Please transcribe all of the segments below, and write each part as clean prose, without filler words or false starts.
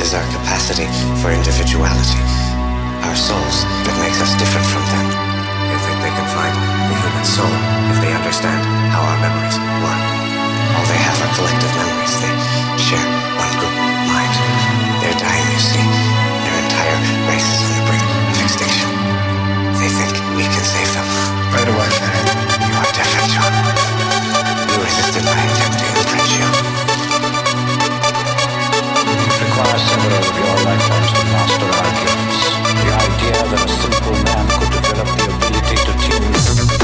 is our capacity for individuality, our souls that makes us different from them. They think they can find the human soul if they understand how our memories work. All they have are collective memories. They share one group mind. They're dying, you see. Their entire race is on the brink of extinction. They think we can save them. Right away, Fanny. You are different, John. You resisted my attempt to imprint you. It requires several of your lifetimes to master our gifts. The idea that a simple man could develop the ability to tune.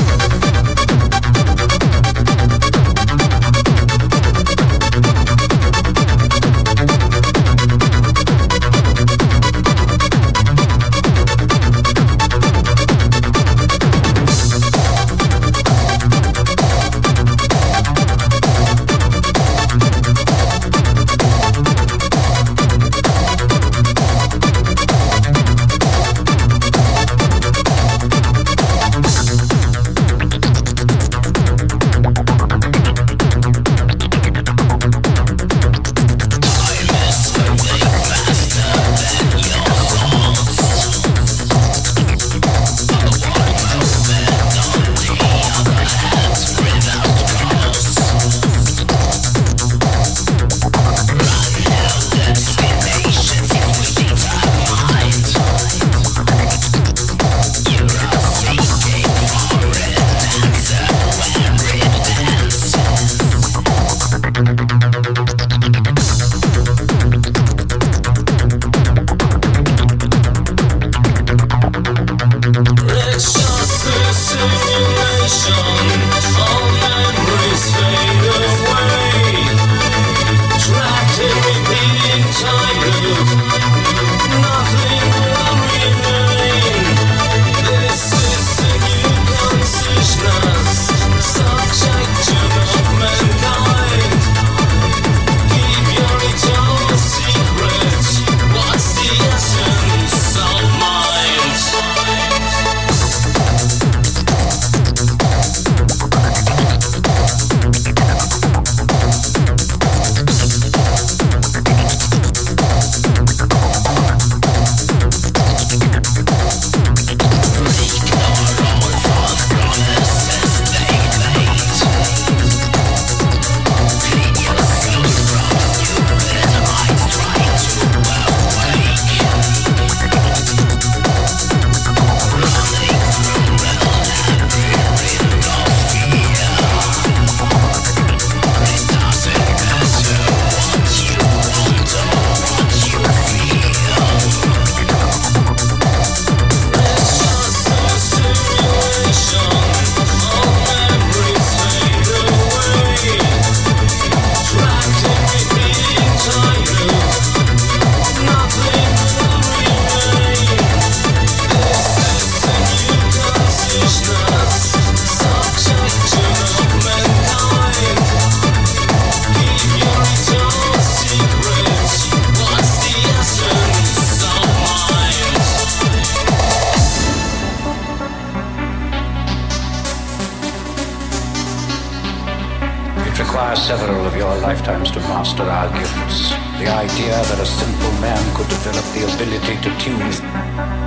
Several of your lifetimes to master our gifts. The idea that a simple man could develop the ability to tune.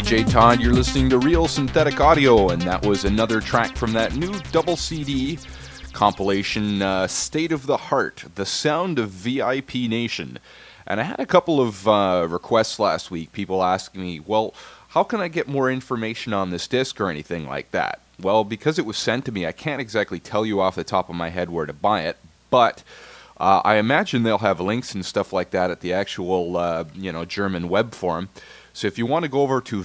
DJ Todd. You're listening to Real Synthetic Audio, and that was another track from that new double CD compilation, State of the Heart, The Sound of VIP Nation. And I had a couple of requests last week, people asking me, well, how can I get more information on this disc or anything like that? Well, because it was sent to me, I can't exactly tell you off the top of my head where to buy it, but I imagine they'll have links and stuff like that at the actual, German web forum. So if you want to go over to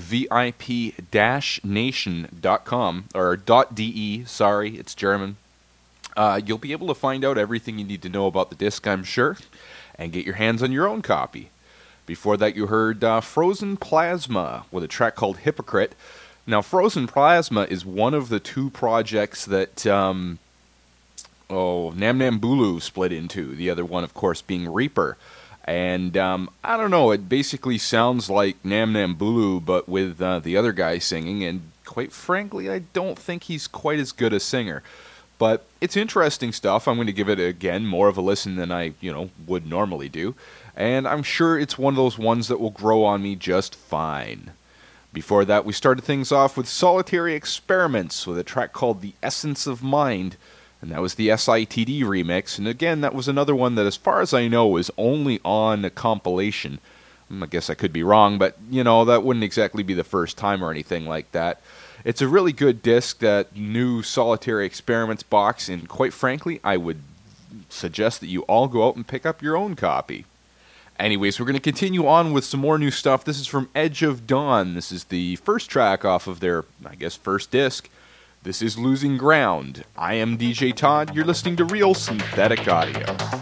vip-nation.com, or .de, sorry, it's German, you'll be able to find out everything you need to know about the disc, I'm sure, and get your hands on your own copy. Before that, you heard Frozen Plasma with a track called Hypocrite. Now, Frozen Plasma is one of the two projects that Nam Nam Bulu split into, the other one, of course, being Reaper. And I don't know, it basically sounds like Nam Nam Bulu, but with the other guy singing, and quite frankly, I don't think he's quite as good a singer. But it's interesting stuff. I'm going to give it, again, more of a listen than I, would normally do. And I'm sure it's one of those ones that will grow on me just fine. Before that, we started things off with Solitary Experiments with a track called The Essence of Mind. And that was the SITD remix, and again, that was another one that, as far as I know, is only on a compilation. I guess I could be wrong, but, that wouldn't exactly be the first time or anything like that. It's a really good disc, that new Solitary Experiments box, and quite frankly, I would suggest that you all go out and pick up your own copy. Anyways, we're going to continue on with some more new stuff. This is from Edge of Dawn. This is the first track off of their, first disc. This is Losing Ground. I am DJ Todd. You're listening to Real Synthetic Audio.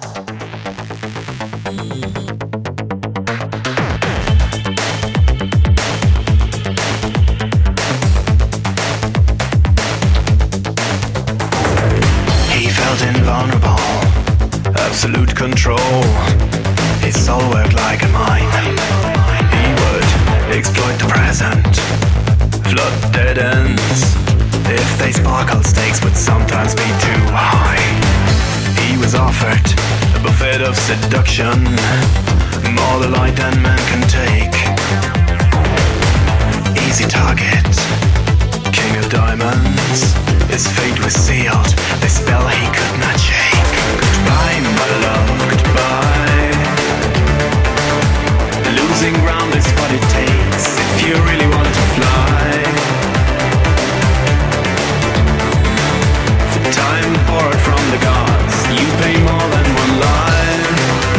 He felt invulnerable, absolute control. His soul worked like a mine. He would exploit the present, flood dead ends. If they sparkled, stakes would sometimes be too high. He was offered a buffet of seduction, more delight than man can take. Easy target, king of diamonds. His fate was sealed, the spell he could not shake. Goodbye, my love, goodbye. Losing ground is what it takes if you really want to fly. Time borrowed from the gods, you pay more than one life.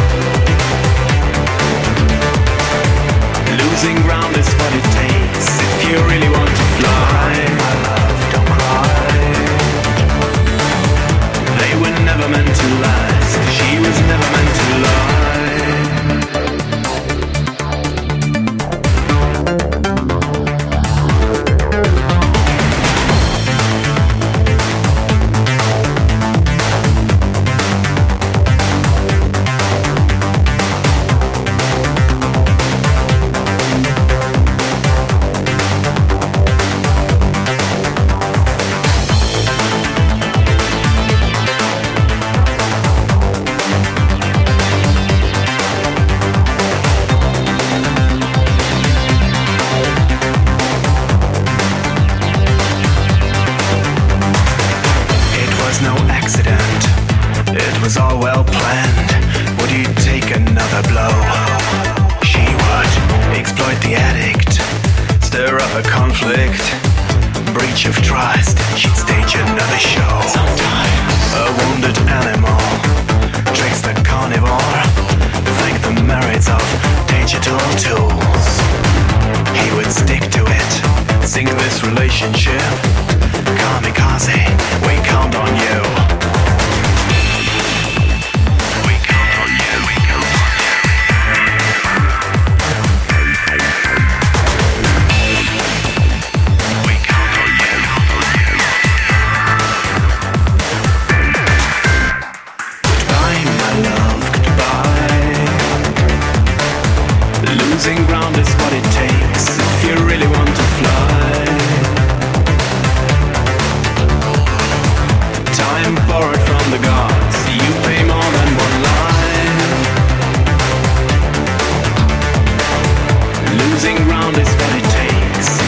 Losing ground is what it takes if you really want to fly. My love, don't cry. They were never meant to last, she was never meant to lie. Losing ground is what it takes.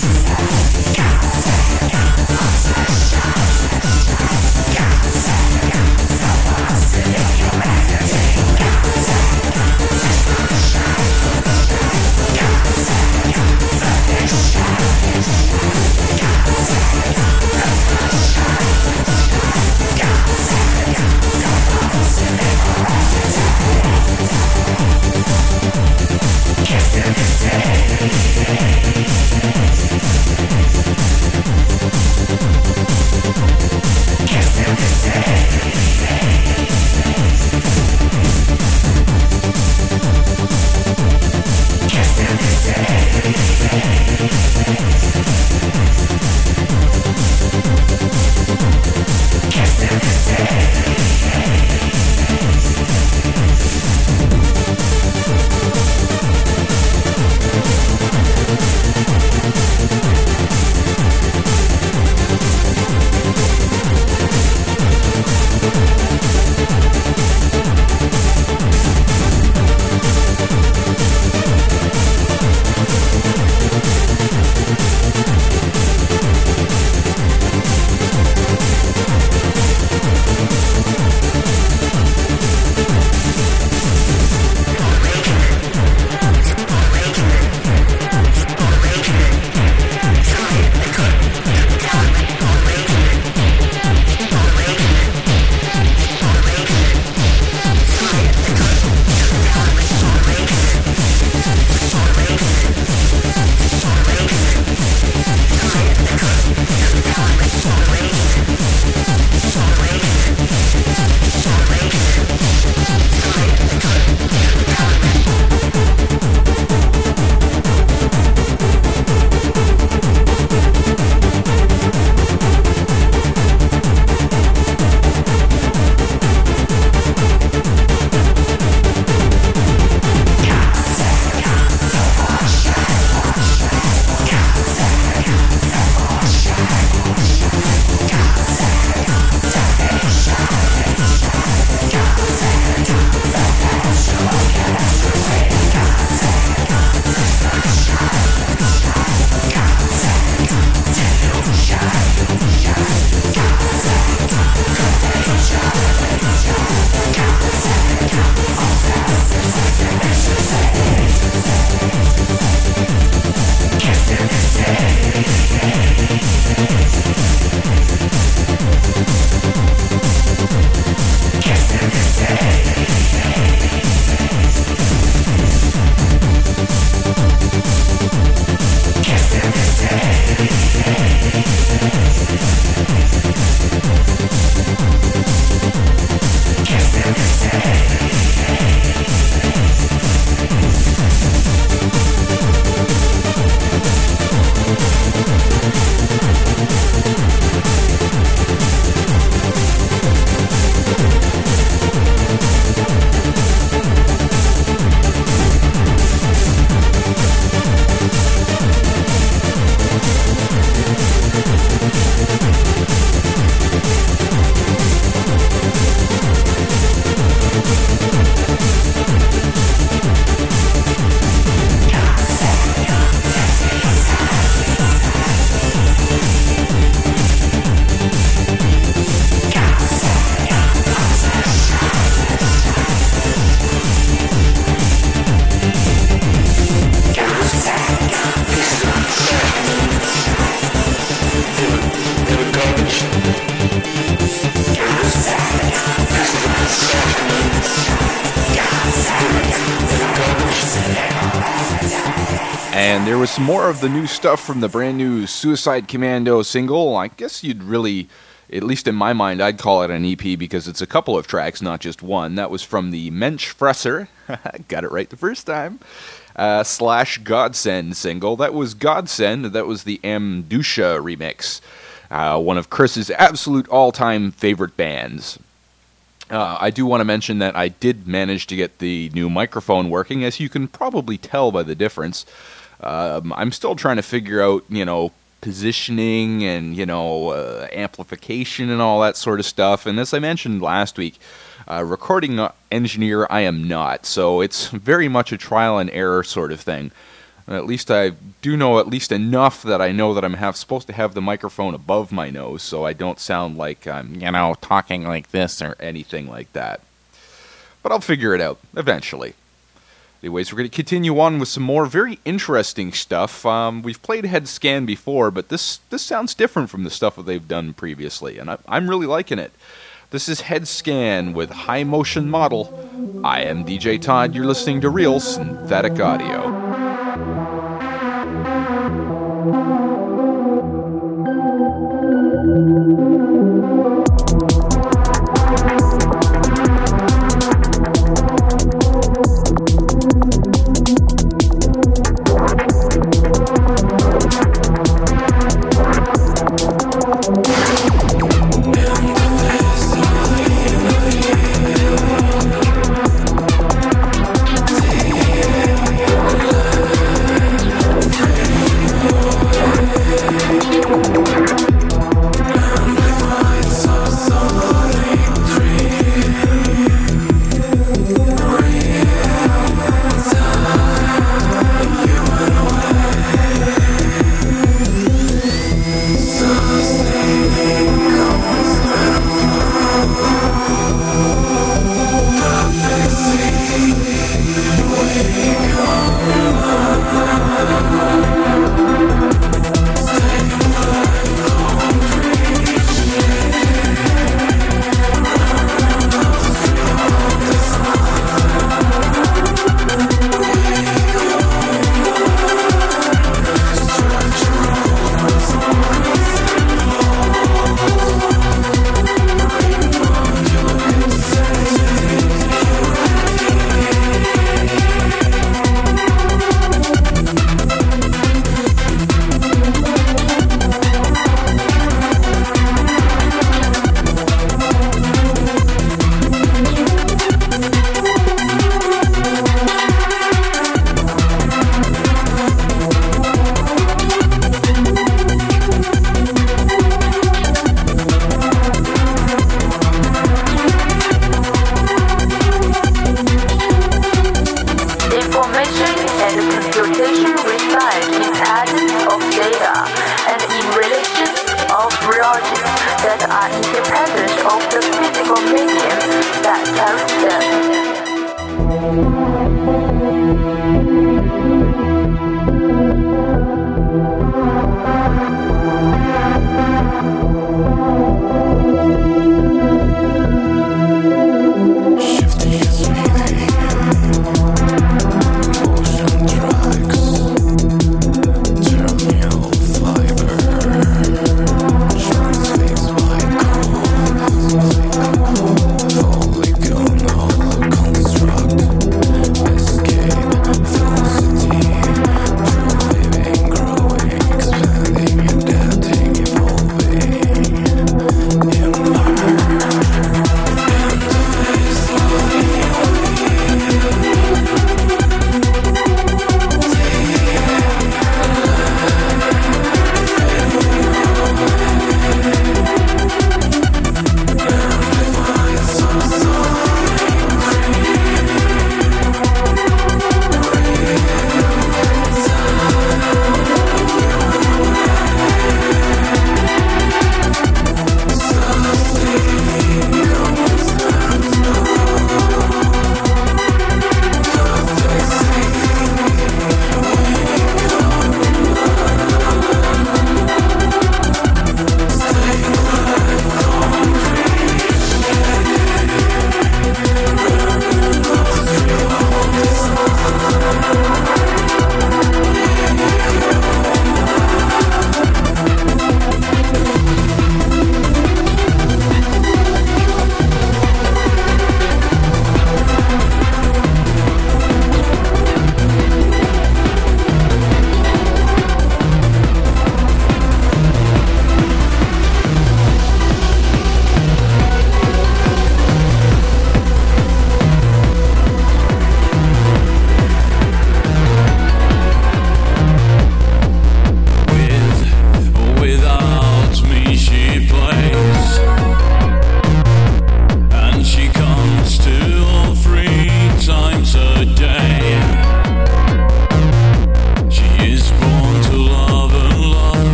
And there was some more of the new stuff from the brand new Suicide Commando single. I guess you'd really, at least in my mind, I'd call it an EP because it's a couple of tracks, not just one. That was from the Mensch Fresser, got it right the first time, slash Godsend single. That was Godsend, that was the Amdusha remix, one of Chris's absolute all-time favorite bands. I do want to mention that I did manage to get the new microphone working, as you can probably tell by the difference. I'm still trying to figure out, positioning and, amplification and all that sort of stuff. And as I mentioned last week, recording engineer I am not, so it's very much a trial and error sort of thing. At least I do know at least enough that I know that I'm supposed to have the microphone above my nose so I don't sound like I'm, talking like this or anything like that. But I'll figure it out eventually. Anyways, we're going to continue on with some more very interesting stuff. We've played HeadScan before, but this sounds different from the stuff that they've done previously, and I'm really liking it. This is HeadScan with High Motion Model. I am DJ Todd. You're listening to Real Synthetic Audio. Yeah.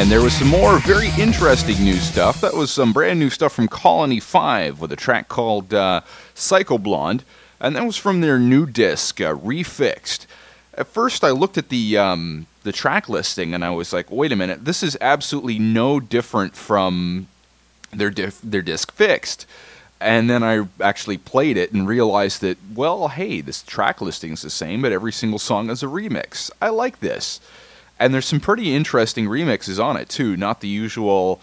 And there was some more very interesting new stuff. That was some brand new stuff from Colony 5 with a track called Psycho Blonde. And that was from their new disc, Refixed. At first, I looked at the track listing and I was like, wait a minute, this is absolutely no different from their disc Fixed. And then I actually played it and realized that, well, hey, this track listing is the same, but every single song is a remix. I like this. And there's some pretty interesting remixes on it, too. Not the usual,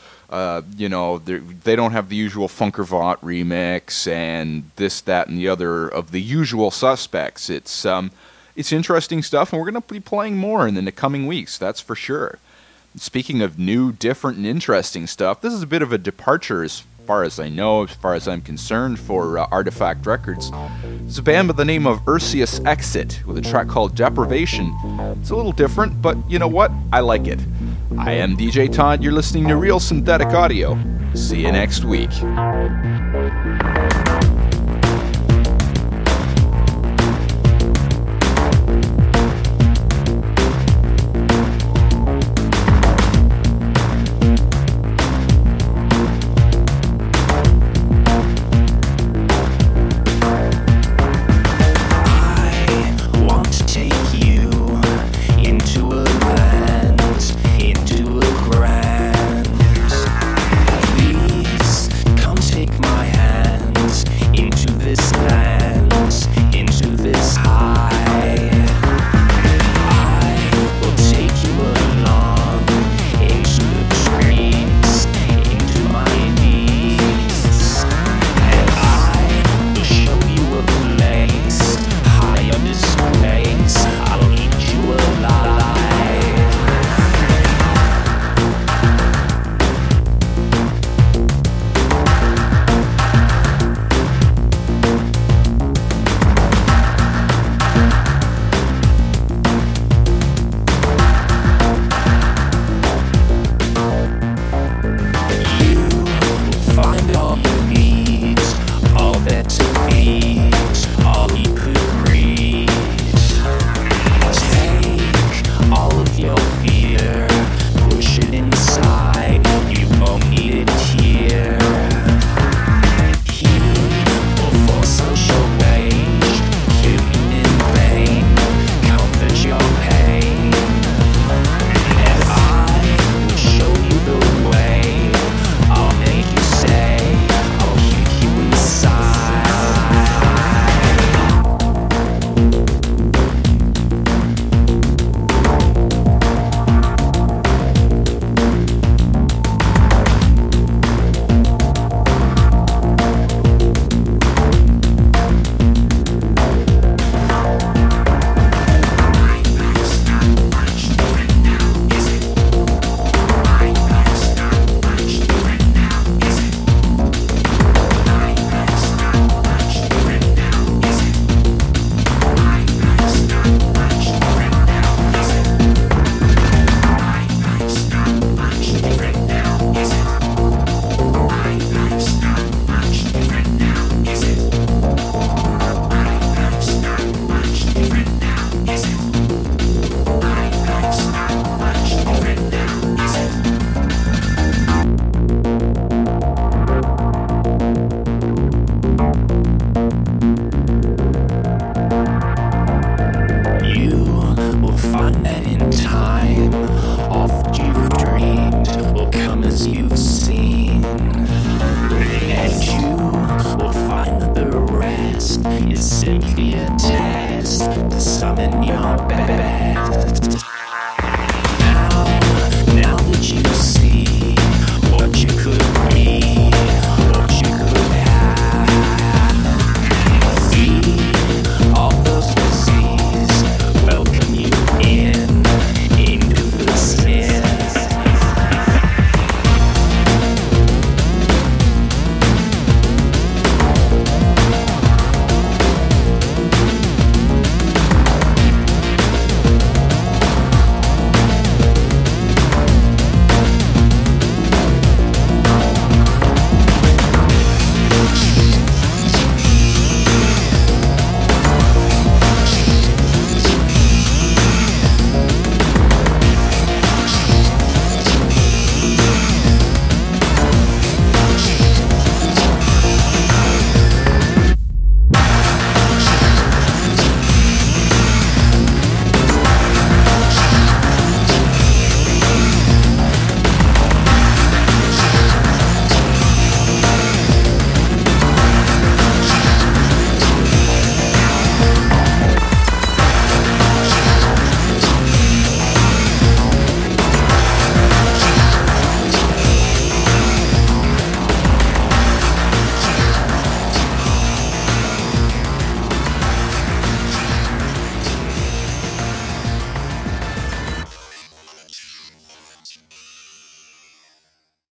they don't have the usual Funkervot remix and this, that, and the other of the usual suspects. It's interesting stuff, and we're going to be playing more in the coming weeks, that's for sure. Speaking of new, different, and interesting stuff, this is a bit of a departure as far as I know, as far as I'm concerned, for Artifact Records. It's a band by the name of Ursius Exit with a track called Deprivation. It's a little different, but you know what? I like it. I am DJ Todd. You're listening to Real Synthetic Audio. See you next week. Find that in